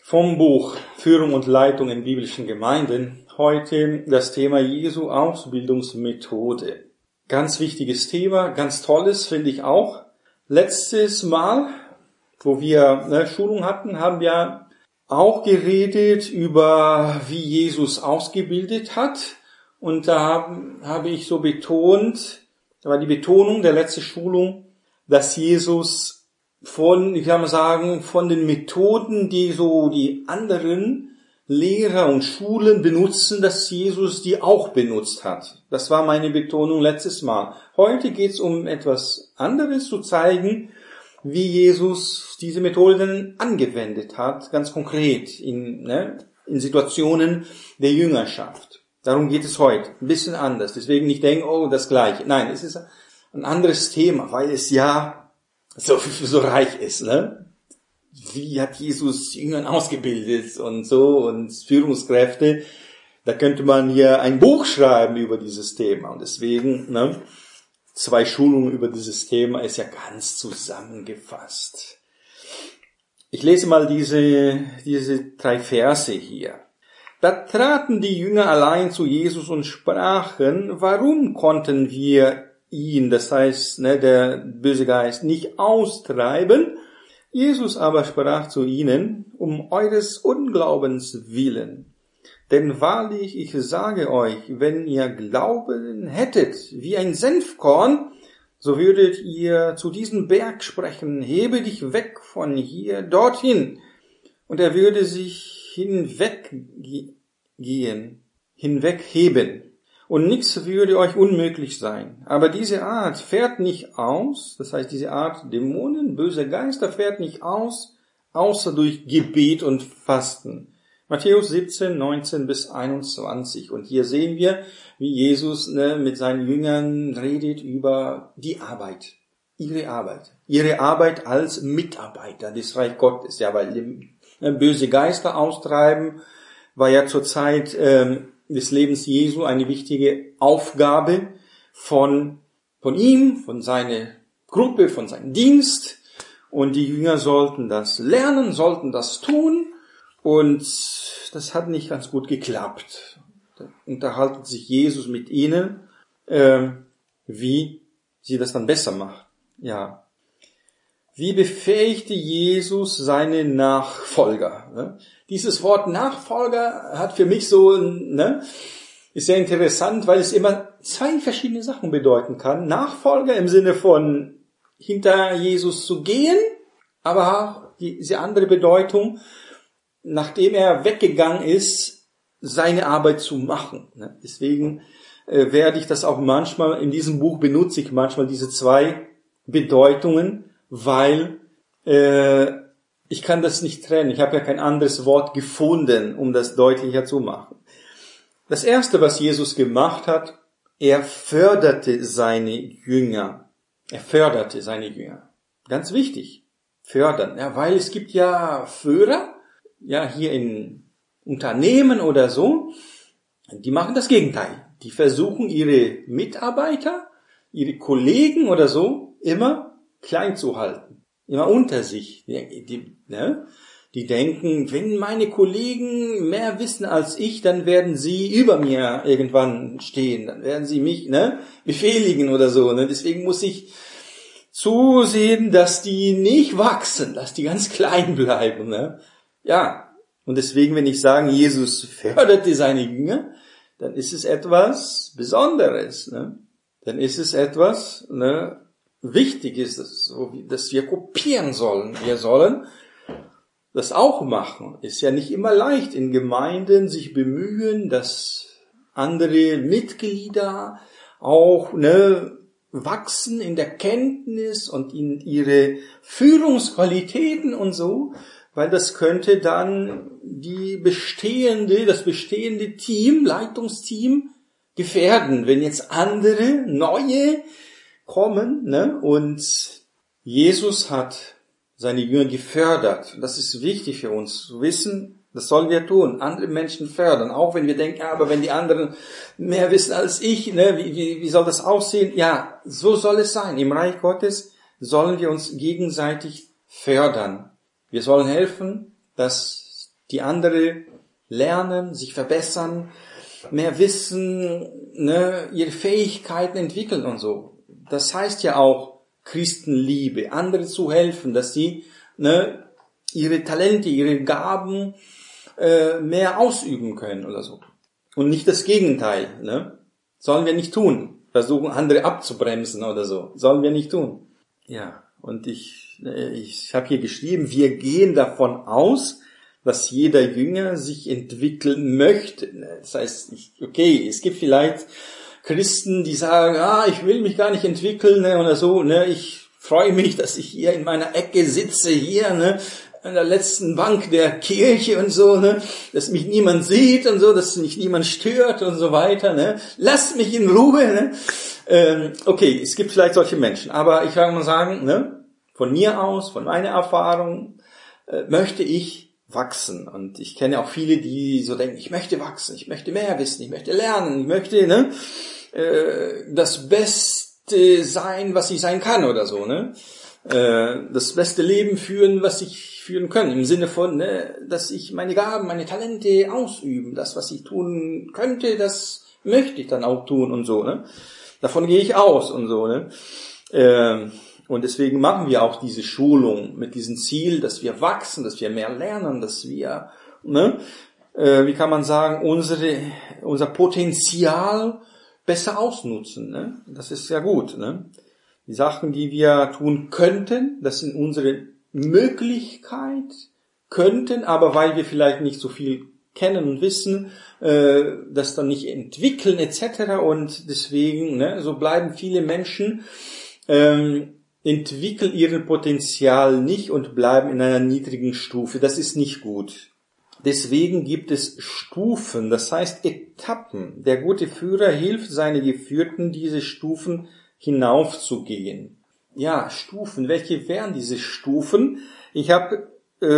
Vom Buch Führung und Leitung in biblischen Gemeinden. Heute das Thema Jesu Ausbildungsmethode. Ganz wichtiges Thema, ganz tolles, finde ich auch. Letztes Mal, wo wir Schulung hatten, haben wir auch geredet über, wie Jesus ausgebildet hat. Und da habe ich so betont, da war die Betonung der letzten Schulung, dass Jesus von den Methoden, die so die anderen Lehrer und Schulen benutzen, dass Jesus die auch benutzt hat. Das war meine Betonung letztes Mal. Heute geht es um etwas anderes, zu zeigen, wie Jesus diese Methoden angewendet hat, ganz konkret in Situationen der Jüngerschaft. Darum geht es heute. Ein bisschen anders. Deswegen nicht denken, oh, das Gleiche. Nein, es ist ein anderes Thema, weil es ja so reich ist, ne? Wie hat Jesus Jüngern ausgebildet und so und Führungskräfte? Da könnte man hier ein Buch schreiben über dieses Thema. Und deswegen, 2 Schulungen über dieses Thema ist ja ganz zusammengefasst. Ich lese mal diese 3 Verse hier. Da traten die Jünger allein zu Jesus und sprachen, warum konnten wir ihn, das heißt, der böse Geist, nicht austreiben? Jesus aber sprach zu ihnen, um eures Unglaubens willen. Denn wahrlich, ich sage euch, wenn ihr Glauben hättet wie ein Senfkorn, so würdet ihr zu diesem Berg sprechen, hebe dich weg von hier dorthin. Und er würde sich hinwegheben. Und nichts würde euch unmöglich sein. Aber diese Art fährt nicht aus, das heißt diese Art Dämonen, böse Geister fährt nicht aus, außer durch Gebet und Fasten. Matthäus 17, 19 bis 21. Und hier sehen wir, wie Jesus mit seinen Jüngern redet über die Arbeit. Ihre Arbeit als Mitarbeiter des Reich Gottes. Ja, weil böse Geister austreiben war ja zur Zeit des Lebens Jesu eine wichtige Aufgabe von ihm, von seiner Gruppe, von seinem Dienst. Und die Jünger sollten das lernen, sollten das tun. Und das hat nicht ganz gut geklappt. Da unterhalten sich Jesus mit ihnen, wie sie das dann besser machen. Ja. Wie befähigte Jesus seine Nachfolger? Dieses Wort Nachfolger hat für mich ist sehr interessant, weil es immer 2 verschiedene Sachen bedeuten kann. Nachfolger im Sinne von hinter Jesus zu gehen, aber auch diese andere Bedeutung, nachdem er weggegangen ist, seine Arbeit zu machen. Deswegen werde ich das auch manchmal, in diesem Buch benutze ich manchmal diese 2 Bedeutungen, weil ich kann das nicht trennen. Ich habe ja kein anderes Wort gefunden, um das deutlicher zu machen. Das Erste, was Jesus gemacht hat, er förderte seine Jünger. Ganz wichtig, fördern. Ja, weil es gibt ja Führer, ja, hier in Unternehmen oder so, die machen das Gegenteil. Die versuchen ihre Mitarbeiter, ihre Kollegen oder so immer klein zu halten. Immer unter sich. Die denken, wenn meine Kollegen mehr wissen als ich, dann werden sie über mir irgendwann stehen. Dann werden sie mich befehligen oder so. Deswegen muss ich zusehen, dass die nicht wachsen, dass die ganz klein bleiben. Ja, und deswegen, wenn ich sage, Jesus förderte seine Jünger, dann ist es etwas Besonderes. Dann ist es etwas Wichtiges, dass wir kopieren sollen. Wir sollen das auch machen. Ist ja nicht immer leicht in Gemeinden sich bemühen, dass andere Mitglieder auch wachsen in der Kenntnis und in ihre Führungsqualitäten und so, weil das könnte dann das bestehende Team, Leitungsteam gefährden, wenn jetzt andere, neue kommen, und Jesus hat seine Jünger gefördert. Das ist wichtig für uns zu wissen, das sollen wir tun, andere Menschen fördern, auch wenn wir denken, aber wenn die anderen mehr wissen als ich, wie soll das aussehen? Ja, so soll es sein. Im Reich Gottes sollen wir uns gegenseitig fördern. Wir sollen helfen, dass die andere lernen, sich verbessern, mehr wissen, ne, ihre Fähigkeiten entwickeln und so. Das heißt ja auch Christenliebe, andere zu helfen, dass sie, ne, ihre Talente, ihre Gaben mehr ausüben können oder so. Und nicht das Gegenteil, ne? Sollen wir nicht tun. Versuchen, andere abzubremsen oder so. Sollen wir nicht tun. Ja, und ich habe hier geschrieben, wir gehen davon aus, dass jeder Jünger sich entwickeln möchte. Das heißt, okay, es gibt vielleicht Christen, die sagen, ich will mich gar nicht entwickeln, ne, oder so, ne, ich freue mich, dass ich hier in meiner Ecke sitze, hier, ne, an der letzten Bank der Kirche und so, ne, dass mich niemand sieht und so, dass mich niemand stört und so weiter, ne, lasst mich in Ruhe, ne. Okay, es gibt vielleicht solche Menschen, aber ich kann mal sagen, ne, von mir aus, von meiner Erfahrung, möchte ich wachsen. Und ich kenne auch viele, die so denken, ich möchte wachsen, ich möchte mehr wissen, ich möchte lernen, ich möchte, ne, das Beste sein, was ich sein kann oder so, ne, das beste Leben führen, was ich führen kann, im Sinne von, ne, dass ich meine Gaben, meine Talente ausüben, das, was ich tun könnte, das möchte ich dann auch tun und so, ne, davon gehe ich aus und so, ne, und deswegen machen wir auch diese Schulung mit diesem Ziel, dass wir wachsen, dass wir mehr lernen, dass wir, ne, wie kann man sagen, unser Potenzial besser ausnutzen, ne? Das ist ja gut, ne? Die Sachen, die wir tun könnten, das sind unsere Möglichkeit, könnten, aber weil wir vielleicht nicht so viel kennen und wissen, das dann nicht entwickeln etc. Und deswegen, ne, so bleiben viele Menschen entwickeln ihr Potenzial nicht und bleiben in einer niedrigen Stufe. Das ist nicht gut. Deswegen gibt es Stufen, das heißt Etappen. Der gute Führer hilft seinen Geführten, diese Stufen hinaufzugehen. Ja, Stufen. Welche wären diese Stufen? Ich habe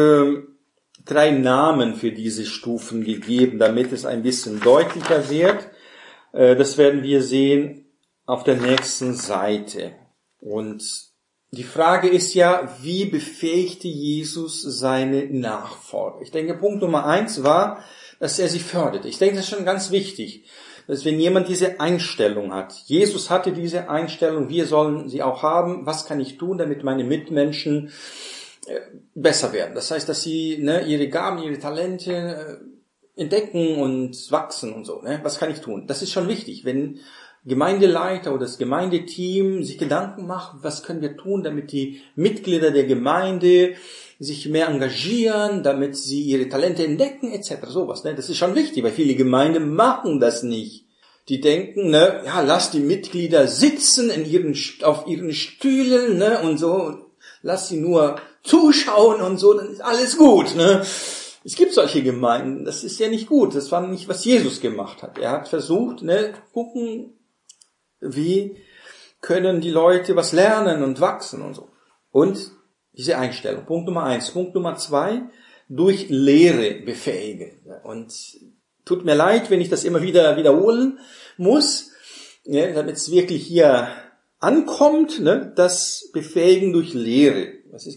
3 Namen für diese Stufen gegeben, damit es ein bisschen deutlicher wird. Das werden wir sehen auf der nächsten Seite. Und die Frage ist ja, wie befähigte Jesus seine Nachfolger? Ich denke, Punkt Nummer 1 war, dass er sie förderte. Ich denke, das ist schon ganz wichtig, dass wenn jemand diese Einstellung hat, Jesus hatte diese Einstellung, wir sollen sie auch haben, was kann ich tun, damit meine Mitmenschen besser werden? Das heißt, dass sie, ne, ihre Gaben, ihre Talente entdecken und wachsen und so. Ne? Was kann ich tun? Das ist schon wichtig, wenn Gemeindeleiter oder das Gemeindeteam sich Gedanken macht, was können wir tun, damit die Mitglieder der Gemeinde sich mehr engagieren, damit sie ihre Talente entdecken, etc. Sowas, ne? Das ist schon wichtig, weil viele Gemeinden machen das nicht. Die denken, ne, ja, lass die Mitglieder sitzen auf ihren Stühlen, ne, und so, lass sie nur zuschauen und so, dann ist alles gut, ne. Es gibt solche Gemeinden, das ist ja nicht gut, das war nicht, was Jesus gemacht hat. Er hat versucht, ne, gucken, wie können die Leute was lernen und wachsen und so. Und diese Einstellung, Punkt Nummer 1. Punkt Nummer 2, durch Lehre befähigen. Und tut mir leid, wenn ich das immer wieder wiederholen muss, ja, damit es wirklich hier ankommt, ne, das Befähigen durch Lehre.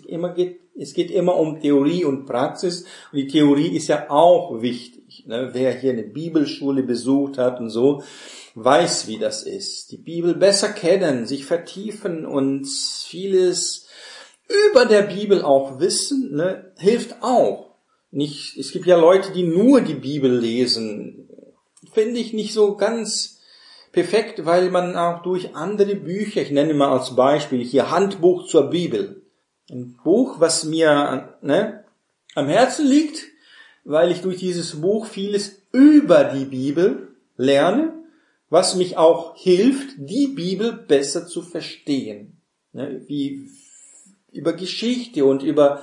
Es geht immer um Theorie und Praxis. Und die Theorie ist ja auch wichtig. Ne? Wer hier eine Bibelschule besucht hat und so, weiß, wie das ist. Die Bibel besser kennen, sich vertiefen und vieles über der Bibel auch wissen, ne, hilft auch. Nicht, es gibt ja Leute, die nur die Bibel lesen. Finde ich nicht so ganz perfekt, weil man auch durch andere Bücher, ich nenne mal als Beispiel hier Handbuch zur Bibel. Ein Buch, was mir, ne, am Herzen liegt, weil ich durch dieses Buch vieles über die Bibel lerne, was mich auch hilft, die Bibel besser zu verstehen. Ne, wie über Geschichte und über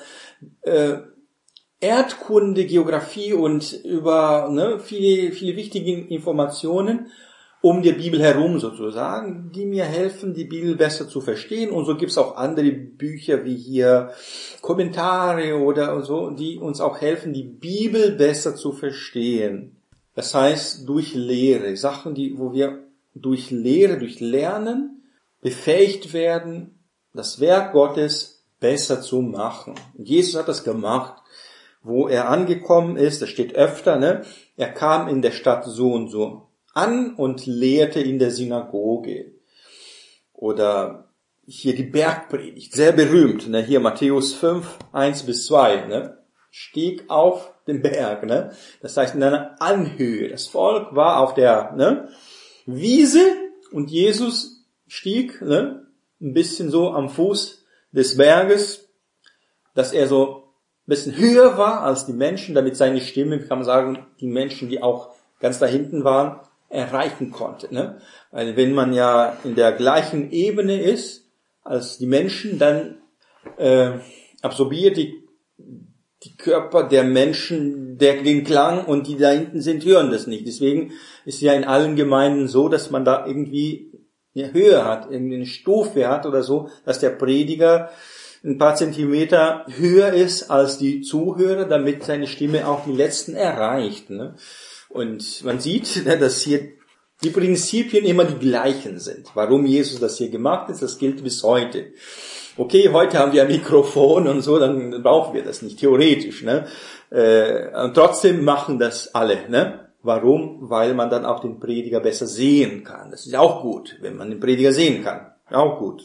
Erdkunde, Geografie und über, ne, viele wichtige Informationen um die Bibel herum sozusagen, die mir helfen, die Bibel besser zu verstehen. Und so gibt's auch andere Bücher wie hier Kommentare oder so, die uns auch helfen, die Bibel besser zu verstehen. Das heißt, durch Lehre, Sachen, wo wir durch Lehre, durch Lernen befähigt werden, das Werk Gottes besser zu machen. Und Jesus hat das gemacht. wo er angekommen ist. Das steht öfter, ne? Er kam in der Stadt so und so an und lehrte in der Synagoge. Oder hier die Bergpredigt, sehr berühmt, ne? Hier Matthäus 5, 1-2, ne? Stieg auf den Berg, ne? Das heißt in einer Anhöhe. Das Volk war auf der, ne, Wiese und Jesus stieg, ne, ein bisschen so am Fuß des Berges, dass er so ein bisschen höher war als die Menschen, damit seine Stimme, kann man sagen, die Menschen, die auch ganz da hinten waren, erreichen konnte, ne? Weil wenn man ja in der gleichen Ebene ist als die Menschen, dann absorbiert die Körper der Menschen den Klang und die da hinten sind, hören das nicht. Deswegen ist ja in allen Gemeinden so, dass man da irgendwie eine Höhe hat, eine Stufe hat oder so, dass der Prediger ein paar Zentimeter höher ist als die Zuhörer, damit seine Stimme auch die Letzten erreicht, ne? Und man sieht, dass hier die Prinzipien immer die gleichen sind. Warum Jesus das hier gemacht hat, das gilt bis heute. Okay, heute haben wir ein Mikrofon und so, dann brauchen wir das nicht, theoretisch, ne? Und trotzdem machen das alle, ne? Warum? Weil man dann auch den Prediger besser sehen kann. Das ist auch gut, wenn man den Prediger sehen kann. Auch gut.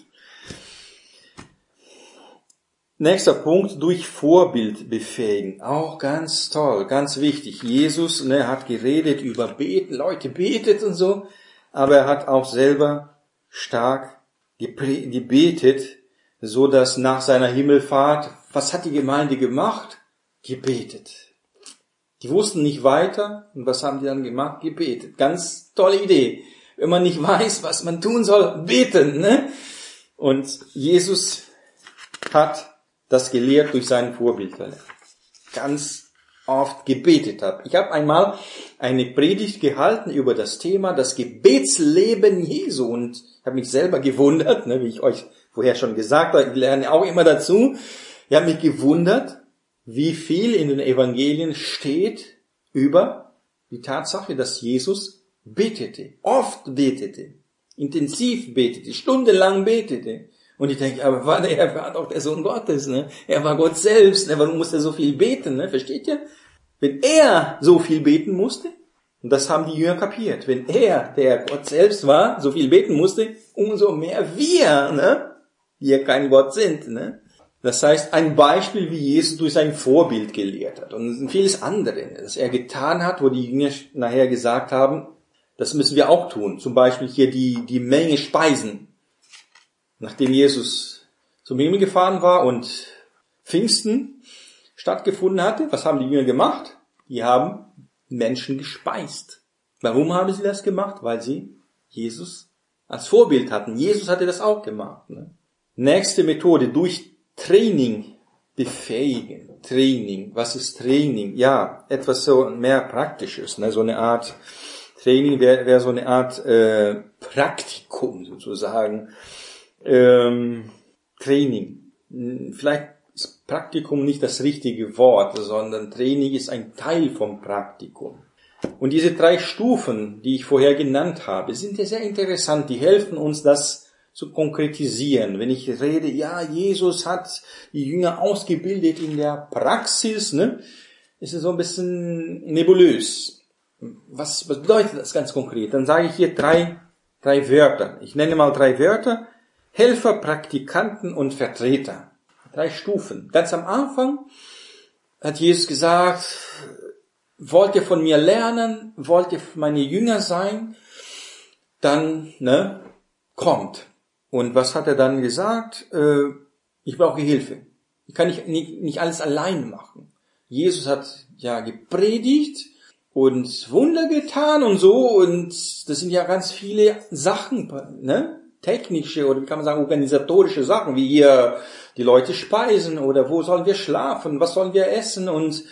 Nächster Punkt, durch Vorbild befähigen. Auch ganz toll, ganz wichtig. Jesus, ne, hat geredet über Beten, Leute betet und so, aber er hat auch selber stark gebetet, so dass nach seiner Himmelfahrt, was hat die Gemeinde gemacht? Gebetet. Die wussten nicht weiter, und was haben die dann gemacht? Gebetet. Ganz tolle Idee. Wenn man nicht weiß, was man tun soll, beten, ne? Und Jesus hat das gelehrt durch seinen Vorbild, weil er ganz oft gebetet hat. Ich habe einmal eine Predigt gehalten über das Thema das Gebetsleben Jesu und habe mich selber gewundert, ne, wie ich euch vorher schon gesagt habe, ich lerne auch immer dazu. Ich habe mich gewundert, wie viel in den Evangelien steht über die Tatsache, dass Jesus betete, oft betete, intensiv betete, stundenlang betete. Und ich denke, aber er war doch der Sohn Gottes, ne? Er war Gott selbst, ne? Warum musste er so viel beten, ne? Versteht ihr? Wenn er so viel beten musste, und das haben die Jünger kapiert, wenn er, der Gott selbst war, so viel beten musste, umso mehr wir, ne? Wir kein Gott sind, ne? Das heißt, ein Beispiel, wie Jesus durch sein Vorbild gelehrt hat. Und vieles andere, das er getan hat, wo die Jünger nachher gesagt haben, das müssen wir auch tun. Zum Beispiel hier die Menge Speisen. Nachdem Jesus zum Himmel gefahren war und Pfingsten stattgefunden hatte, was haben die Jünger gemacht? Die haben Menschen gespeist. Warum haben sie das gemacht? Weil sie Jesus als Vorbild hatten. Jesus hatte das auch gemacht, ne? Nächste Methode, durch Training befähigen. Training. Was ist Training? Ja, etwas so mehr Praktisches, ne? So eine Art Training wäre so eine Art Praktikum sozusagen. Training. Vielleicht ist Praktikum nicht das richtige Wort, sondern Training ist ein Teil vom Praktikum. Und diese 3 Stufen, die ich vorher genannt habe, sind ja sehr interessant. Die helfen uns, das zu konkretisieren. Wenn ich rede, ja, Jesus hat die Jünger ausgebildet in der Praxis, ne, ist es so ein bisschen nebulös. Was bedeutet das ganz konkret? Dann sage ich hier drei Wörter. Ich nenne mal 3 Wörter. Helfer, Praktikanten und Vertreter. 3 Stufen. Ganz am Anfang hat Jesus gesagt, wollt ihr von mir lernen, wollt ihr meine Jünger sein, dann, ne, kommt. Und was hat er dann gesagt? Ich brauche Hilfe. Ich kann nicht alles allein machen. Jesus hat ja gepredigt und Wunder getan und so, und das sind ja ganz viele Sachen, ne? Technische oder wie kann man sagen, organisatorische Sachen, wie hier die Leute speisen oder wo sollen wir schlafen, was sollen wir essen und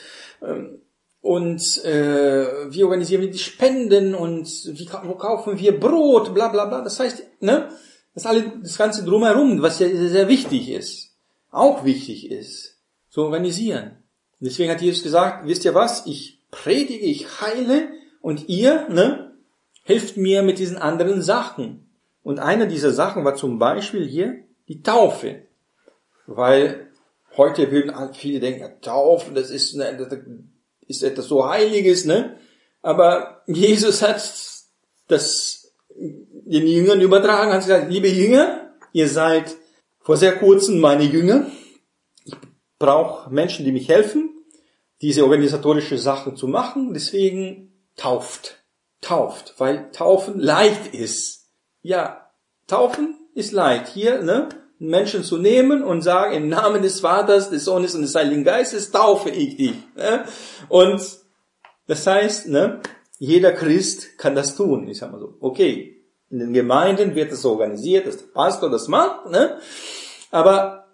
wie organisieren wir die Spenden und wo kaufen wir Brot, bla bla bla. Das heißt, ne, das Ganze drumherum, was ja sehr wichtig ist, auch wichtig ist, zu organisieren. Und deswegen hat Jesus gesagt, wisst ihr was, ich predige, ich heile und ihr, ne, helft mir mit diesen anderen Sachen. Und eine dieser Sachen war zum Beispiel hier die Taufe. Weil Heute würden viele denken, Taufen, das ist etwas so Heiliges, ne? Aber Jesus hat das den Jüngern übertragen, hat gesagt, liebe Jünger, ihr seid vor sehr kurzem meine Jünger. Ich brauche Menschen, die mich helfen, diese organisatorische Sachen zu machen. Deswegen tauft, weil Taufen leicht ist. Ja, Taufen ist leicht. Hier, ne? Menschen zu nehmen und sagen, im Namen des Vaters, des Sohnes und des Heiligen Geistes taufe ich dich. Ne? Und das heißt, ne, jeder Christ kann das tun. Ich sag mal so, okay, in den Gemeinden wird es so organisiert, dass der Pastor das macht, ne? Aber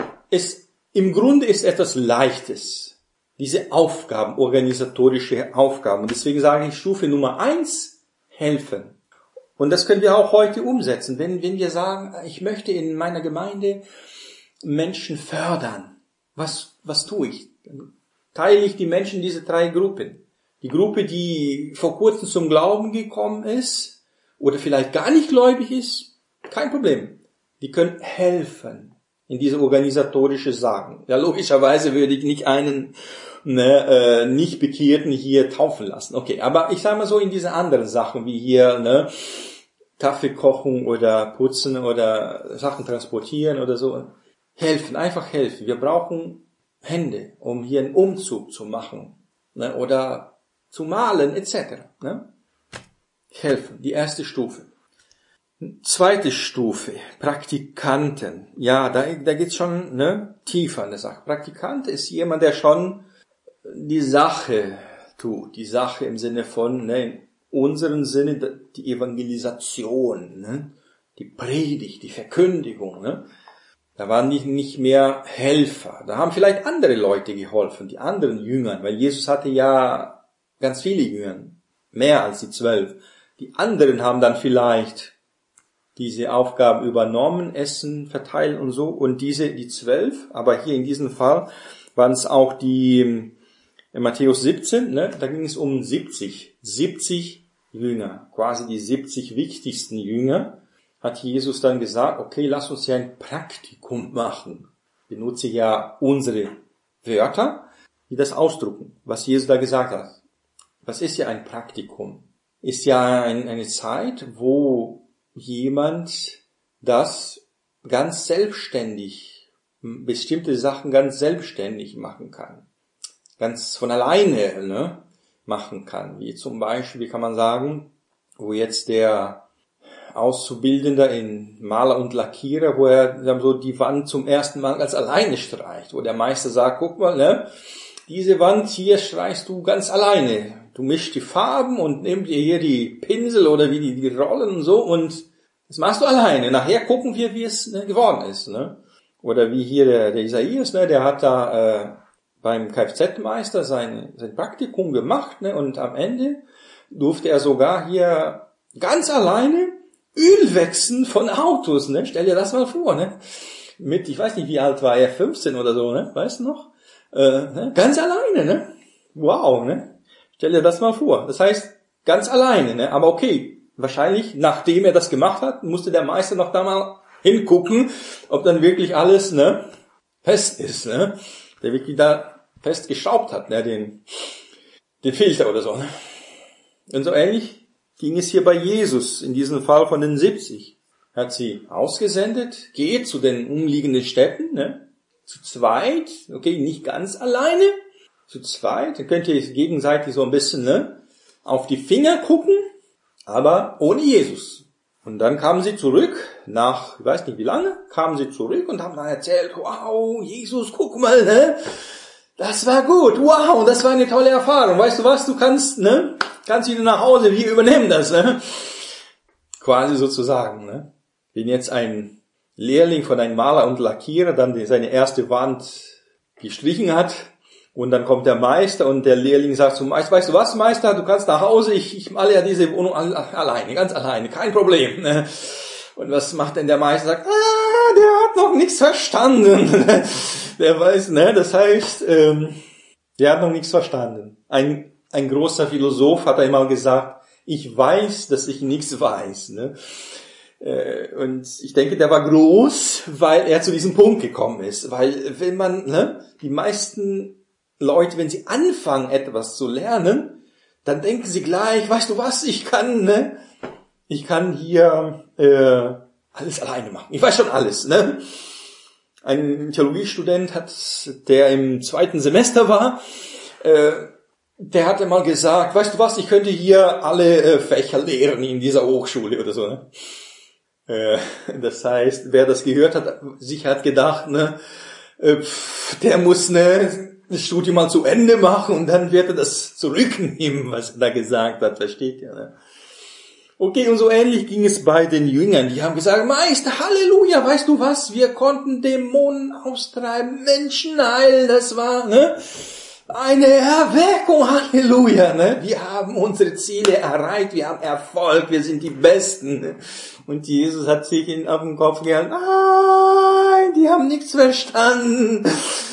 im Grunde ist etwas Leichtes. Diese Aufgaben, organisatorische Aufgaben. Und deswegen sage ich, Stufe Nummer 1, helfen. Und das können wir auch heute umsetzen. Wenn wir sagen, ich möchte in meiner Gemeinde Menschen fördern. Was tue ich? Dann teile ich die Menschen in diese 3 Gruppen. Die Gruppe, die vor kurzem zum Glauben gekommen ist oder vielleicht gar nicht gläubig ist, kein Problem. Die können helfen in diese organisatorische Sachen. Ja, logischerweise würde ich nicht einen nicht Bekehrten hier taufen lassen. Okay, aber ich sage mal so in diese anderen Sachen wie hier Kaffee kochen oder putzen oder Sachen transportieren oder so. Helfen, einfach helfen. Wir brauchen Hände, um hier einen Umzug zu machen, ne, oder zu malen etc. Ne? Helfen, die erste Stufe. Zweite Stufe, Praktikanten. Ja, da geht's schon tiefer in der Sache. Praktikant ist jemand, der schon die Sache tut. Die Sache im Sinne von, in unserem Sinne, die Evangelisation, die Predigt, die Verkündigung. Ne? Da waren nicht mehr Helfer. Da haben vielleicht andere Leute geholfen, die anderen Jüngern, weil Jesus hatte ja ganz viele Jünger, mehr als die 12. Die anderen haben dann vielleicht diese Aufgaben übernommen, Essen, verteilen und so. Und die 12, aber hier in diesem Fall waren es auch die, in Matthäus 17, da ging es um 70 Jünger, quasi die 70 wichtigsten Jünger, hat Jesus dann gesagt, okay, lass uns ja ein Praktikum machen. Ich benutze ja unsere Wörter, die das ausdrücken, was Jesus da gesagt hat. Was ist ja ein Praktikum? Ist ja eine Zeit, wo jemand das ganz selbstständig, bestimmte Sachen ganz selbstständig machen kann. Ganz von alleine machen kann. Wie zum Beispiel, kann man sagen, wo jetzt der Auszubildende in Maler und Lackierer, wo er so die Wand zum ersten Mal ganz alleine streicht. Wo der Meister sagt, guck mal, diese Wand hier streichst du ganz alleine. Du mischst die Farben und nimmst dir hier die Pinsel oder wie die Rollen und so und das machst du alleine. Nachher gucken wir, wie es geworden ist. Oder wie hier der Isaias, der hat da beim Kfz-Meister sein Praktikum gemacht und am Ende durfte er sogar hier ganz alleine Öl wechseln von Autos. Stell dir das mal vor. Mit, ich weiß nicht, wie alt war er, 15 oder so, weißt du noch? Ganz alleine. Wow, Stell dir das mal vor. Das heißt, ganz alleine, aber okay, wahrscheinlich, nachdem er das gemacht hat, musste der Meister noch da mal hingucken, ob dann wirklich alles, fest ist, Der wirklich da fest geschraubt hat, den Filter oder so, Und so ähnlich ging es hier bei Jesus, in diesem Fall von den 70. Er hat sie ausgesendet, geht zu den umliegenden Städten, zu zweit, okay, nicht ganz alleine, zu zweit, dann könnt ihr gegenseitig so ein bisschen, auf die Finger gucken, aber ohne Jesus. Und dann kamen sie zurück, nach, ich weiß nicht wie lange, kamen sie zurück und haben dann erzählt, wow, Jesus, guck mal, das war gut, wow, das war eine tolle Erfahrung. Weißt du was, du kannst wieder nach Hause, wir übernehmen das, Quasi sozusagen, Wenn jetzt ein Lehrling von einem Maler und Lackierer dann seine erste Wand gestrichen hat, und dann kommt der Meister und der Lehrling sagt zum Meister, weißt du was, Meister, du kannst nach Hause, ich male ja diese Wohnung alleine, ganz alleine, kein Problem. Und was macht denn der Meister? Sagt, der hat noch nichts verstanden. Der weiß, das heißt, der hat noch nichts verstanden. Ein großer Philosoph hat einmal gesagt, ich weiß, dass ich nichts weiß. Und ich denke, der war groß, weil er zu diesem Punkt gekommen ist. Weil wenn man, die meisten Leute, wenn sie anfangen, etwas zu lernen, dann denken sie gleich, weißt du was, ich kann hier alles alleine machen. Ich weiß schon alles, ne? Ein Theologiestudent der im 2. Semester war, der hatte mal gesagt, weißt du was, ich könnte hier alle Fächer lehren in dieser Hochschule oder so, ne? Das heißt, wer das gehört hat, hat gedacht, der muss das Studium mal zu Ende machen und dann wird er das zurücknehmen, was er da gesagt hat, versteht ihr, ne? Okay, und so ähnlich ging es bei den Jüngern. Die haben gesagt, Meister, Halleluja, weißt du was, wir konnten Dämonen austreiben, Menschen heilen, das war, eine Erweckung, Halleluja, Wir haben unsere Ziele erreicht, wir haben Erfolg, wir sind die Besten, Und Jesus hat sich auf den Kopf gehalten, nein, die haben nichts verstanden,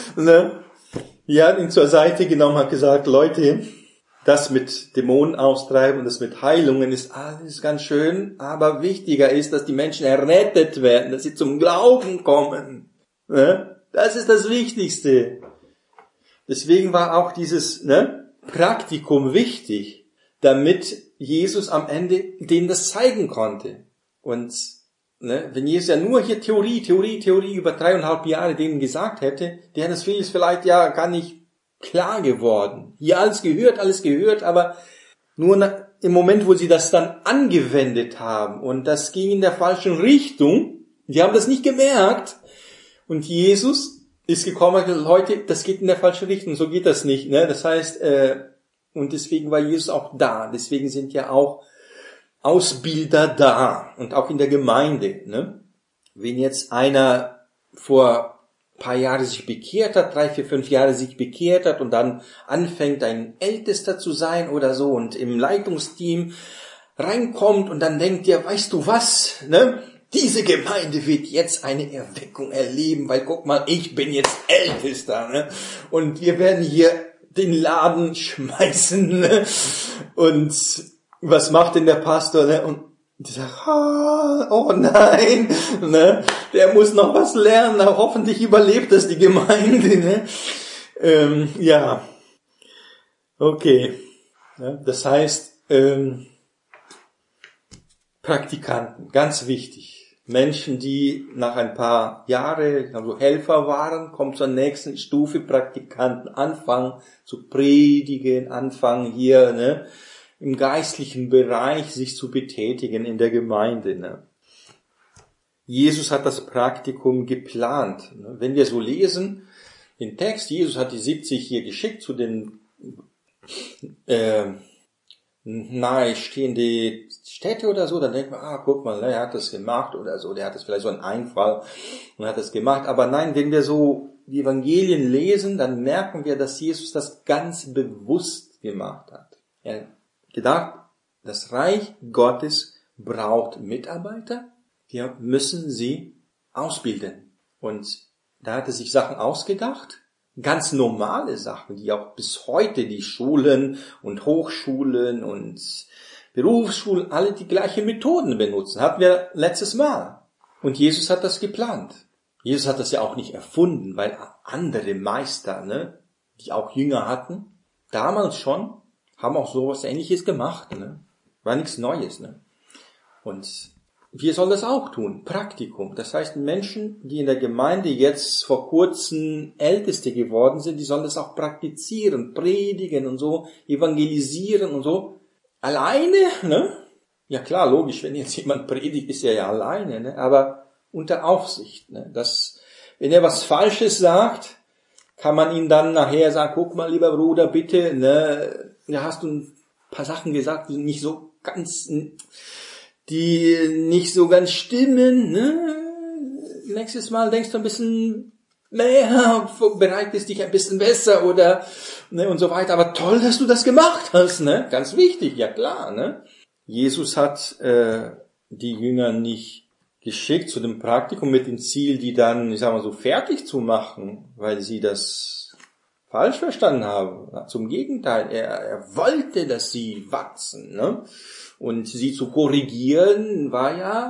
Die hat ihn zur Seite genommen, hat gesagt, Leute, das mit Dämonen austreiben und das mit Heilungen ist alles ganz schön, aber wichtiger ist, dass die Menschen errettet werden, dass sie zum Glauben kommen. Das ist das Wichtigste. Deswegen war auch dieses Praktikum wichtig, damit Jesus am Ende denen das zeigen konnte. Und wenn Jesus ja nur hier Theorie über 3,5 Jahre denen gesagt hätte, deren das vieles vielleicht ja gar nicht klar geworden. Hier alles gehört, aber nur im Moment, wo sie das dann angewendet haben und das ging in der falschen Richtung, die haben das nicht gemerkt und Jesus ist gekommen und gesagt, Leute, das geht in der falschen Richtung, so geht das nicht. Das heißt, und deswegen war Jesus auch da, deswegen sind ja auch Ausbilder da und auch in der Gemeinde. Wenn jetzt einer vor paar Jahre sich bekehrt hat, 3, 4, 5 Jahre sich bekehrt hat und dann anfängt, ein Ältester zu sein oder so und im Leitungsteam reinkommt und dann denkt ihr, weißt du was, diese Gemeinde wird jetzt eine Erweckung erleben, weil guck mal, ich bin jetzt Ältester, und wir werden hier den Laden schmeißen, und was macht denn der Pastor, und die sagt, oh nein, der muss noch was lernen, hoffentlich überlebt das die Gemeinde, ja, okay, das heißt, Praktikanten, ganz wichtig, Menschen, die nach ein paar Jahre, also Helfer waren, kommen zur nächsten Stufe, Praktikanten, anfangen zu predigen, anfangen hier, im geistlichen Bereich sich zu betätigen in der Gemeinde. Jesus hat das Praktikum geplant. Wenn wir so lesen, den Text, Jesus hat die 70 hier geschickt zu den nahestehende Städte oder so, dann denkt man, guck mal, er hat das gemacht oder so, der hat das vielleicht so einen Einfall und hat das gemacht. Aber nein, wenn wir so die Evangelien lesen, dann merken wir, dass Jesus das ganz bewusst gemacht hat. Er hat gedacht, das Reich Gottes braucht Mitarbeiter, wir müssen sie ausbilden. Und da hat er sich Sachen ausgedacht, ganz normale Sachen, die auch bis heute die Schulen und Hochschulen und Berufsschulen alle die gleichen Methoden benutzen. Hatten wir letztes Mal. Und Jesus hat das geplant. Jesus hat das ja auch nicht erfunden, weil andere Meister, die auch Jünger hatten, damals schon, haben auch sowas Ähnliches gemacht. War nichts Neues. Und wir sollen das auch tun. Praktikum. Das heißt, Menschen, die in der Gemeinde jetzt vor kurzem Älteste geworden sind, die sollen das auch praktizieren, predigen und so, evangelisieren und so. Alleine, Ja klar, logisch, wenn jetzt jemand predigt, ist er ja alleine, aber unter Aufsicht. Wenn er was Falsches sagt, kann man ihm dann nachher sagen, guck mal, lieber Bruder, bitte, da hast du ein paar Sachen gesagt, die nicht so ganz stimmen, Nächstes Mal denkst du ein bisschen mehr, bereitest dich ein bisschen besser oder, und so weiter. Aber toll, dass du das gemacht hast, Ganz wichtig, ja klar, Jesus hat, die Jünger nicht geschickt zu dem Praktikum mit dem Ziel, die dann, ich sag mal so, fertig zu machen, weil sie das falsch verstanden haben. Zum Gegenteil, er wollte, dass sie wachsen, Und sie zu korrigieren war ja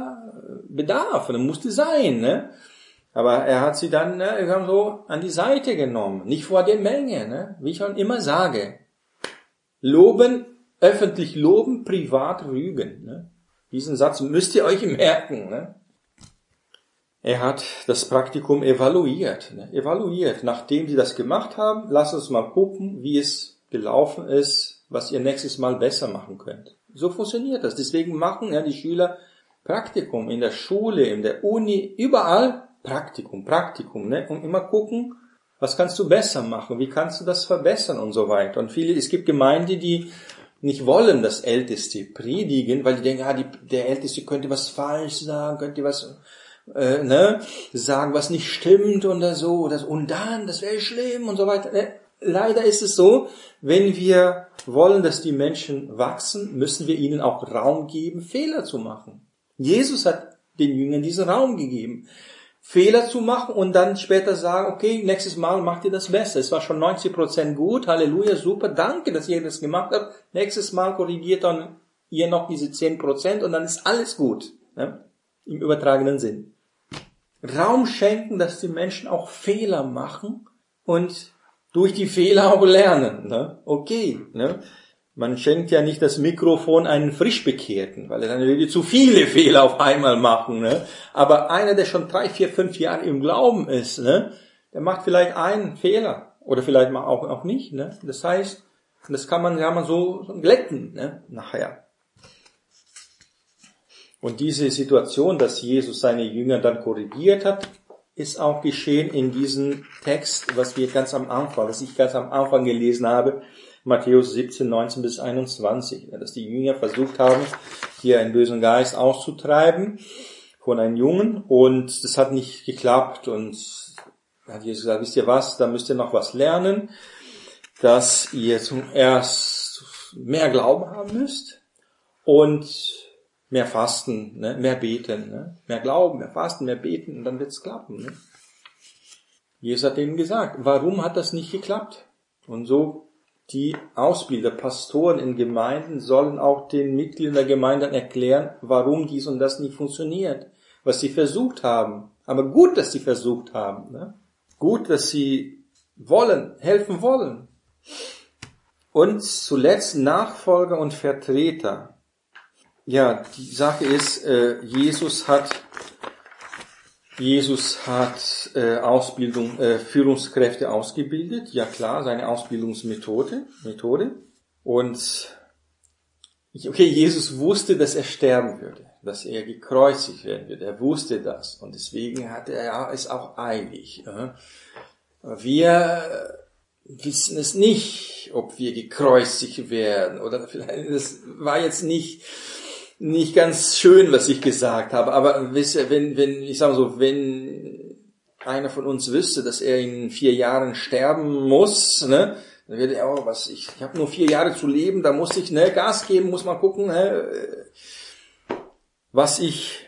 Bedarf, und musste sein, ne? Aber er hat sie dann so an die Seite genommen, nicht vor der Menge, ne? Wie ich schon immer sage. Loben, öffentlich loben, privat rügen, ne? Diesen Satz müsst ihr euch merken, ne? Er hat das Praktikum evaluiert, ne? Evaluiert. Nachdem sie das gemacht haben, lasst uns mal gucken, wie es gelaufen ist, was ihr nächstes Mal besser machen könnt. So funktioniert das. Deswegen machen die Schüler Praktikum in der Schule, in der Uni, überall Praktikum, ne? Und immer gucken, was kannst du besser machen, wie kannst du das verbessern und so weiter. Und es gibt Gemeinden, die nicht wollen das Älteste predigen, weil die denken, der Älteste könnte was falsch sagen, könnte was sagen, was nicht stimmt oder so, und dann, das wäre schlimm und so weiter. Leider ist es so, wenn wir wollen, dass die Menschen wachsen, müssen wir ihnen auch Raum geben, Fehler zu machen. Jesus hat den Jüngern diesen Raum gegeben, Fehler zu machen und dann später sagen, okay, nächstes Mal macht ihr das besser. Es war schon 90% gut, Halleluja, super, danke, dass ihr das gemacht habt. Nächstes Mal korrigiert dann ihr noch diese 10% und dann ist alles gut, ne? Im übertragenen Sinn. Raum schenken, dass die Menschen auch Fehler machen und durch die Fehler auch lernen, ne? Okay, ne? Man schenkt ja nicht das Mikrofon einen Frischbekehrten, weil er dann würde zu viele Fehler auf einmal machen, ne? Aber einer, der schon 3, 4, 5 Jahre im Glauben ist, ne? Der macht vielleicht einen Fehler oder vielleicht mal auch nicht, ne? Das heißt, das kann man so glätten, ne? Nachher. Und diese Situation, dass Jesus seine Jünger dann korrigiert hat, ist auch geschehen in diesem Text, was ich ganz am Anfang gelesen habe, Matthäus 17, 19 bis 21, dass die Jünger versucht haben, hier einen bösen Geist auszutreiben von einem Jungen, und das hat nicht geklappt, und da hat Jesus gesagt, wisst ihr was, da müsst ihr noch was lernen, dass ihr zuerst mehr Glauben haben müsst und mehr fasten, ne? Mehr beten, ne? Mehr Glauben, mehr fasten, mehr beten, und dann wird's klappen, ne? Jesus hat ihnen gesagt, warum hat das nicht geklappt? Und so die Ausbilder, Pastoren in Gemeinden sollen auch den Mitgliedern der Gemeinden erklären, warum dies und das nicht funktioniert, was sie versucht haben. Aber gut, dass sie versucht haben, ne? Gut, dass sie helfen wollen. Und zuletzt Nachfolger und Vertreter. Ja, die Sache ist, Jesus hat Führungskräfte ausgebildet. Ja klar, seine Ausbildungsmethode. Und Jesus wusste, dass er sterben würde, dass er gekreuzigt werden würde. Er wusste das, und deswegen hatte er es auch eilig. Wir wissen es nicht, ob wir gekreuzigt werden, oder vielleicht, das war jetzt nicht ganz schön, was ich gesagt habe, aber wisst ihr, wenn einer von uns wüsste, dass er in 4 Jahren sterben muss, ne, dann würde er, ich habe nur 4 Jahre zu leben, da muss ich, ne, Gas geben, muss mal gucken, ne, was ich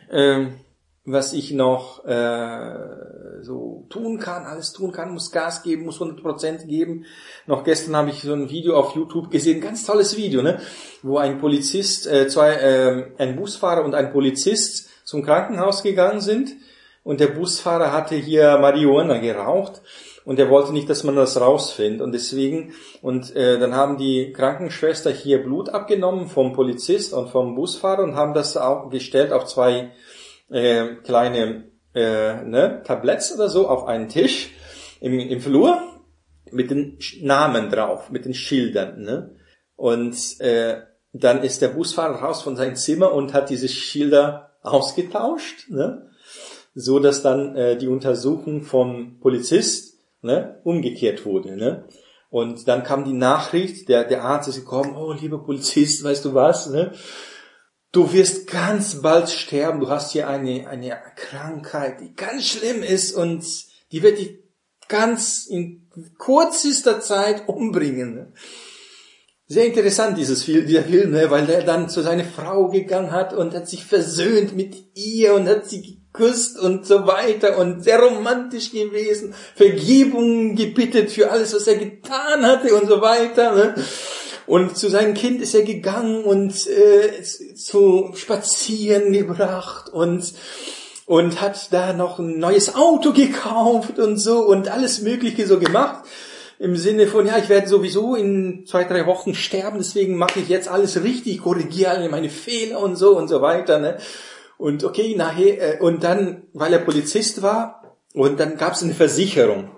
noch so tun kann, alles tun kann, muss Gas geben, muss 100% geben. Noch gestern habe ich so ein Video auf YouTube gesehen, ganz tolles Video, ne, wo ein Polizist, ein Busfahrer und ein Polizist zum Krankenhaus gegangen sind, und der Busfahrer hatte hier Marihuana geraucht, und er wollte nicht, dass man das rausfindet, und deswegen, dann haben die Krankenschwester hier Blut abgenommen vom Polizist und vom Busfahrer und haben das auch gestellt auf 2 kleine Tabletts oder so auf einen Tisch im Flur mit den Namen drauf, mit den Schildern, ne? Und dann ist der Busfahrer raus von seinem Zimmer und hat diese Schilder ausgetauscht, ne? So dass dann die Untersuchung vom Polizist, ne, umgekehrt wurde, ne? Und dann kam die Nachricht, der Arzt ist gekommen, oh, lieber Polizist, weißt du was, ne? Du wirst ganz bald sterben, du hast hier eine Krankheit, die ganz schlimm ist, und die wird dich ganz in kürzester Zeit umbringen, ne? Sehr interessant dieser Film, ne, weil er dann zu seiner Frau gegangen hat und hat sich versöhnt mit ihr und hat sie geküsst und so weiter und sehr romantisch gewesen, Vergebung gebittet für alles, was er getan hatte und so weiter, ne? Und zu seinem Kind ist er gegangen und zu spazieren gebracht und hat da noch ein neues Auto gekauft und so und alles Mögliche so gemacht. Im Sinne von, ja, ich werde sowieso in 2-3 Wochen sterben, deswegen mache ich jetzt alles richtig, korrigiere alle meine Fehler und so weiter, ne? Und okay, nachher, und dann, weil er Polizist war, und dann gab es eine Versicherung.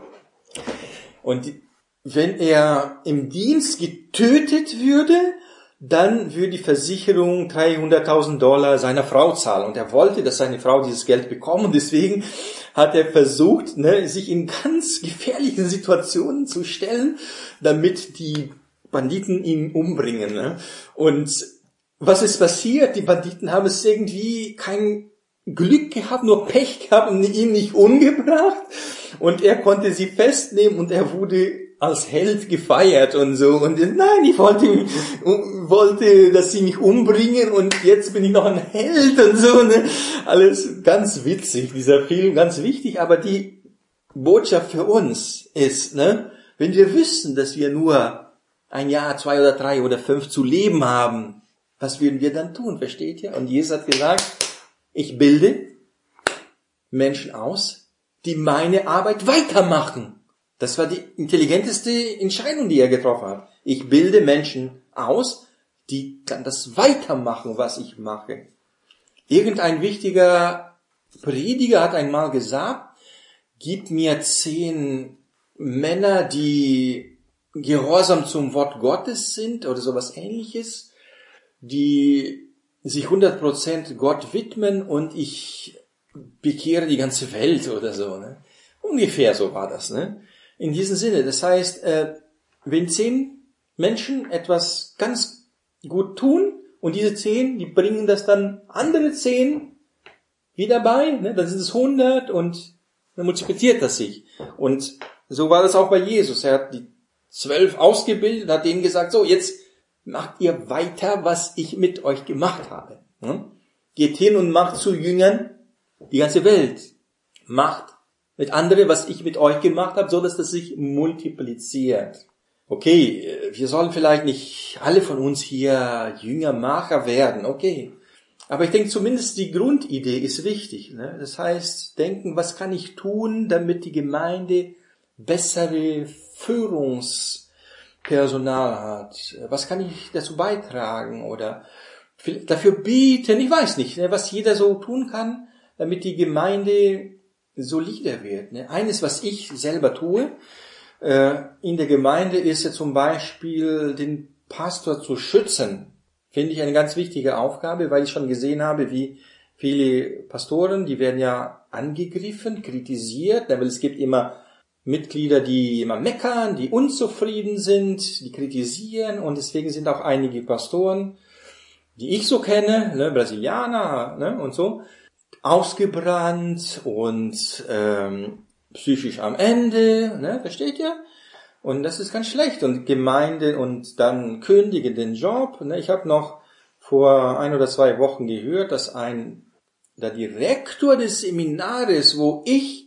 Und wenn er im Dienst getötet würde, dann würde die Versicherung $300.000 seiner Frau zahlen. Und er wollte, dass seine Frau dieses Geld bekommt. Und deswegen hat er versucht, sich in ganz gefährlichen Situationen zu stellen, damit die Banditen ihn umbringen. Ne? Und was ist passiert? Die Banditen haben es irgendwie kein Glück gehabt, nur Pech gehabt und ihn nicht umgebracht. Und er konnte sie festnehmen und er wurde als Held gefeiert und so. Und nein, ich wollte, dass sie mich umbringen und jetzt bin ich noch ein Held und so. Ne? Alles ganz witzig, dieser Film, ganz wichtig. Aber die Botschaft für uns ist, ne, wenn wir wüssten, dass wir nur 1 Jahr, 2 oder 3 oder 5 zu leben haben, was würden wir dann tun, versteht ihr? Und Jesus hat gesagt, ich bilde Menschen aus, die meine Arbeit weitermachen. Das war die intelligenteste Entscheidung, die er getroffen hat. Ich bilde Menschen aus, die dann das weitermachen, was ich mache. Irgendein wichtiger Prediger hat einmal gesagt, gib mir 10 Männer, die gehorsam zum Wort Gottes sind oder sowas Ähnliches, die sich 100% Gott widmen und ich bekehre die ganze Welt oder so. Ne? Ungefähr so war das. Ne? In diesem Sinne, das heißt, wenn 10 Menschen etwas ganz gut tun und diese 10, die bringen das dann andere 10 wieder bei, ne? Dann sind es 100 und dann multipliziert das sich. Und so war das auch bei Jesus. Er hat die 12 ausgebildet und hat denen gesagt, so jetzt macht ihr weiter, was ich mit euch gemacht habe. Ne? Geht hin und macht zu Jüngern die ganze Welt. Macht mit anderen, was ich mit euch gemacht habe, so dass das sich multipliziert. Okay, wir sollen vielleicht nicht alle von uns hier Jüngermacher werden, okay. Aber ich denke, zumindest die Grundidee ist wichtig. Ne? Das heißt, denken, was kann ich tun, damit die Gemeinde bessere Führungspersonal hat? Was kann ich dazu beitragen oder dafür bieten? Ich weiß nicht, ne? Was jeder so tun kann, damit die Gemeinde solider wird. Ne? Eines, was ich selber tue in der Gemeinde, ist ja zum Beispiel den Pastor zu schützen. Finde ich eine ganz wichtige Aufgabe, weil ich schon gesehen habe, wie viele Pastoren, die werden ja angegriffen, kritisiert, weil es gibt immer Mitglieder, die immer meckern, die unzufrieden sind, die kritisieren und deswegen sind auch einige Pastoren, die ich so kenne, ne, Brasilianer, ne, und so, ausgebrannt und psychisch am Ende, ne, versteht ihr? Und das ist ganz schlecht. Und Gemeinde und dann kündigen den Job. Ne, ich habe noch vor 1 oder 2 Wochen gehört, dass der Direktor des Seminares, wo ich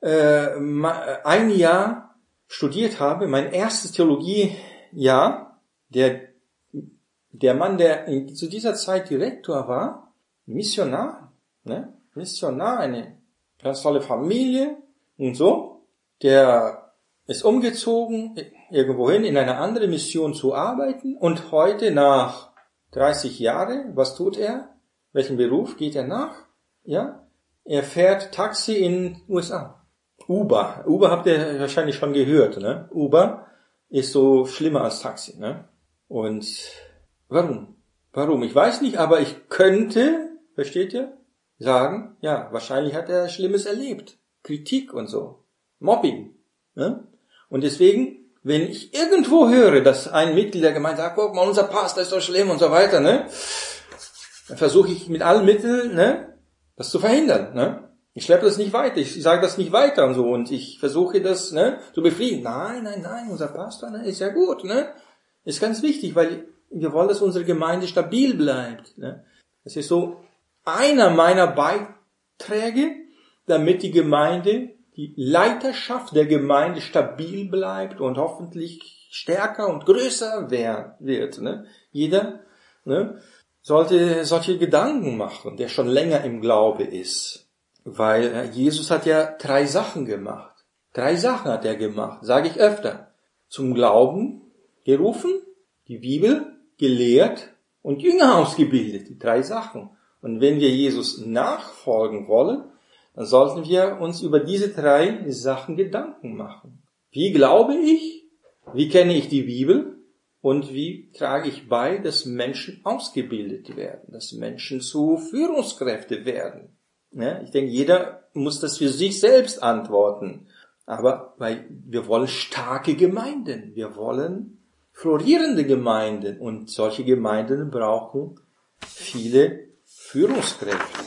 1 Jahr studiert habe, mein erstes Theologiejahr, der Mann, der zu dieser Zeit Direktor war, Missionar, ne? Missionar, eine ganz tolle Familie und so, der ist umgezogen irgendwohin in eine andere Mission zu arbeiten und heute nach 30 Jahren, was tut er? Welchen Beruf geht er nach? Ja, er fährt Taxi in USA. Uber habt ihr wahrscheinlich schon gehört, ne? Uber ist so schlimmer als Taxi, ne? Und warum? Ich weiß nicht, aber ich könnte, versteht ihr, sagen, ja, wahrscheinlich hat er Schlimmes erlebt. Kritik und so. Mobbing. Ne? Und deswegen, wenn ich irgendwo höre, dass ein Mitglied der Gemeinde sagt, guck mal, unser Pastor ist doch schlimm und so weiter, ne? Dann versuche ich mit allen Mitteln, ne, das zu verhindern, ne? Ich schleppe das nicht weiter, ich sage das nicht weiter und so und ich versuche das, ne, zu befrieden. Nein, unser Pastor, ne, ist ja gut, ne? Ist ganz wichtig, weil wir wollen, dass unsere Gemeinde stabil bleibt, ne? Das ist so einer meiner Beiträge, damit die Leiterschaft der Gemeinde stabil bleibt und hoffentlich stärker und größer wird. Ne? Jeder sollte solche Gedanken machen, der schon länger im Glaube ist. Weil Jesus hat ja 3 Sachen gemacht. 3 Sachen hat er gemacht, sage ich öfter. Zum Glauben gerufen, die Bibel gelehrt und Jünger ausgebildet. Die 3 Sachen. Und wenn wir Jesus nachfolgen wollen, dann sollten wir uns über diese 3 Sachen Gedanken machen. Wie glaube ich? Wie kenne ich die Bibel? Und wie trage ich bei, dass Menschen ausgebildet werden, dass Menschen zu Führungskräfte werden? Ja, ich denke, jeder muss das für sich selbst antworten. Aber weil wir wollen starke Gemeinden, wir wollen florierende Gemeinden und solche Gemeinden brauchen viele Führungskräfte.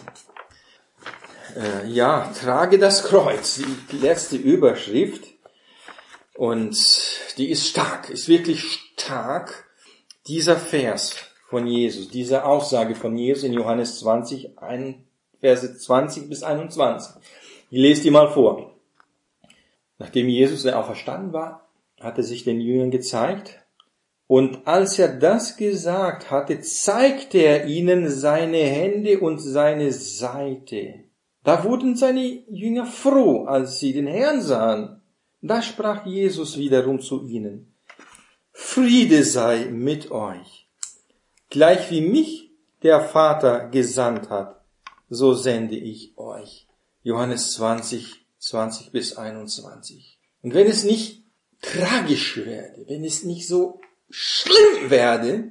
Trage das Kreuz, die letzte Überschrift. Und die ist stark, ist wirklich stark, dieser Vers von Jesus, diese Aussage von Jesus in Johannes 20, Verse 20 bis 21. Ich lese die mal vor. Nachdem Jesus auferstanden war, hat er sich den Jüngern gezeigt. Und als er das gesagt hatte, zeigte er ihnen seine Hände und seine Seite. Da wurden seine Jünger froh, als sie den Herrn sahen. Da sprach Jesus wiederum zu ihnen: Friede sei mit euch. Gleich wie mich der Vater gesandt hat, so sende ich euch. Johannes 20, 20 bis 21. Und wenn es nicht tragisch werde, wenn es nicht so schlimm wäre,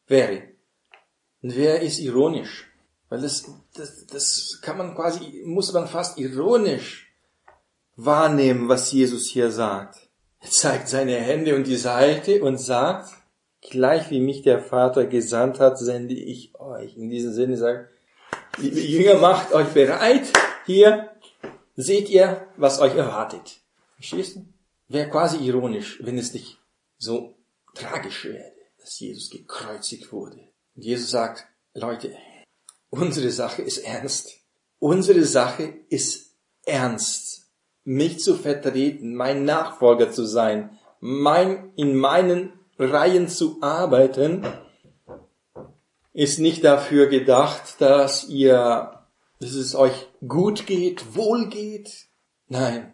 ist ironisch. Weil das kann man muss man fast ironisch wahrnehmen, was Jesus hier sagt. Er zeigt seine Hände und die Seite und sagt, gleich wie mich der Vater gesandt hat, sende ich euch. In diesem Sinne sagt, liebe Jünger, macht euch bereit. Hier seht ihr, was euch erwartet. Verstehst du? Wäre quasi ironisch, wenn es nicht so tragisch wäre, dass Jesus gekreuzigt wurde. Und Jesus sagt, Leute, unsere Sache ist ernst. Unsere Sache ist ernst. Mich zu vertreten, mein Nachfolger zu sein, in meinen Reihen zu arbeiten, ist nicht dafür gedacht, dass es euch gut geht, wohl geht. Nein,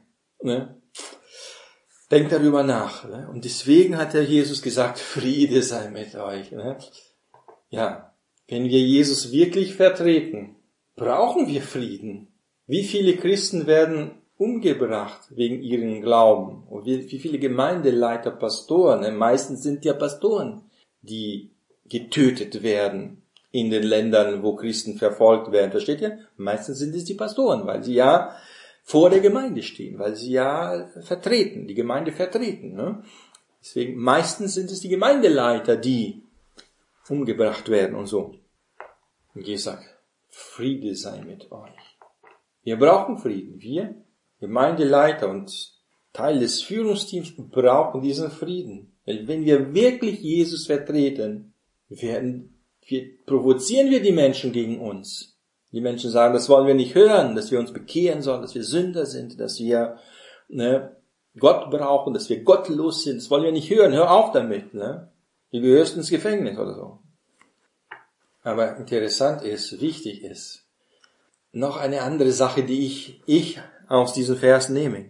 denkt darüber nach. Ne? Und deswegen hat der Jesus gesagt, Friede sei mit euch. Ne? Ja, wenn wir Jesus wirklich vertreten, brauchen wir Frieden. Wie viele Christen werden umgebracht wegen ihrem Glauben? Und wie viele Gemeindeleiter, Pastoren, meistens sind ja Pastoren, die getötet werden in den Ländern, wo Christen verfolgt werden. Versteht ihr? Meistens sind es die Pastoren, weil sie ja vor der Gemeinde stehen, weil sie ja die Gemeinde vertreten. Ne? Deswegen meistens sind es die Gemeindeleiter, die umgebracht werden und so. Und Jesus sagt, Friede sei mit euch. Wir brauchen Frieden. Wir, Gemeindeleiter und Teil des Führungsteams, brauchen diesen Frieden. Weil wenn wir wirklich Jesus vertreten, provozieren wir die Menschen gegen uns. Die Menschen sagen, das wollen wir nicht hören, dass wir uns bekehren sollen, dass wir Sünder sind, dass wir Gott brauchen, dass wir gottlos sind. Das wollen wir nicht hören. Hör auf damit. Ne? Du gehörst ins Gefängnis oder so. Aber interessant ist, wichtig ist, noch eine andere Sache, die ich aus diesem Vers nehme.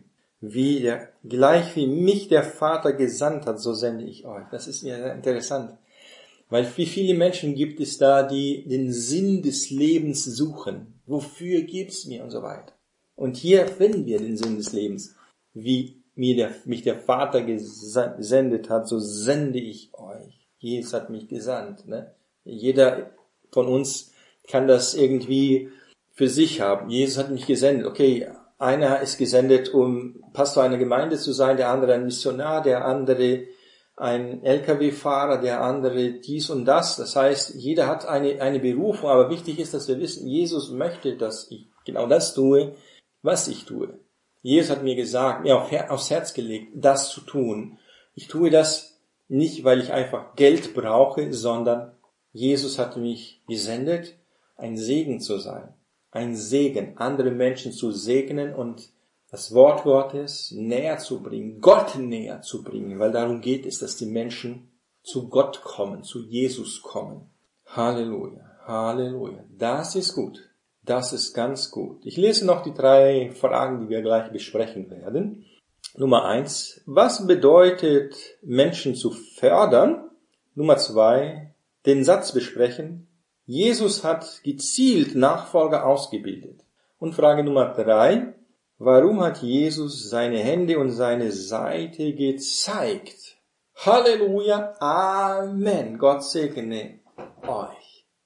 Gleich wie mich der Vater gesandt hat, so sende ich euch. Das ist mir sehr interessant. Weil wie viele Menschen gibt es da, die den Sinn des Lebens suchen? Wofür gibt's mir und so weiter. Und hier finden wir den Sinn des Lebens. Wie mich der Vater gesendet hat, so sende ich euch. Jesus hat mich gesandt. Ne? Jeder von uns kann das irgendwie für sich haben. Jesus hat mich gesendet. Okay, einer ist gesendet, um Pastor einer Gemeinde zu sein, der andere ein Missionar, der andere ein LKW-Fahrer, der andere dies und das. Das heißt, jeder hat eine Berufung, aber wichtig ist, dass wir wissen, Jesus möchte, dass ich genau das tue, was ich tue. Jesus hat mir gesagt, mir aufs Herz gelegt, das zu tun. Ich tue das nicht, weil ich einfach Geld brauche, sondern Jesus hat mich gesendet, ein Segen zu sein. Ein Segen, andere Menschen zu segnen und das Wort Gottes näher zu bringen, Gott näher zu bringen, weil darum geht es, dass die Menschen zu Gott kommen, zu Jesus kommen. Halleluja, Halleluja. Das ist gut. Das ist ganz gut. Ich lese noch die 3 Fragen, die wir gleich besprechen werden. Nummer 1. Was bedeutet Menschen zu fördern? Nummer 2. Den Satz besprechen. Jesus hat gezielt Nachfolger ausgebildet. Und Frage Nummer 3. Warum hat Jesus seine Hände und seine Seite gezeigt? Halleluja, Amen. Gott segne euch.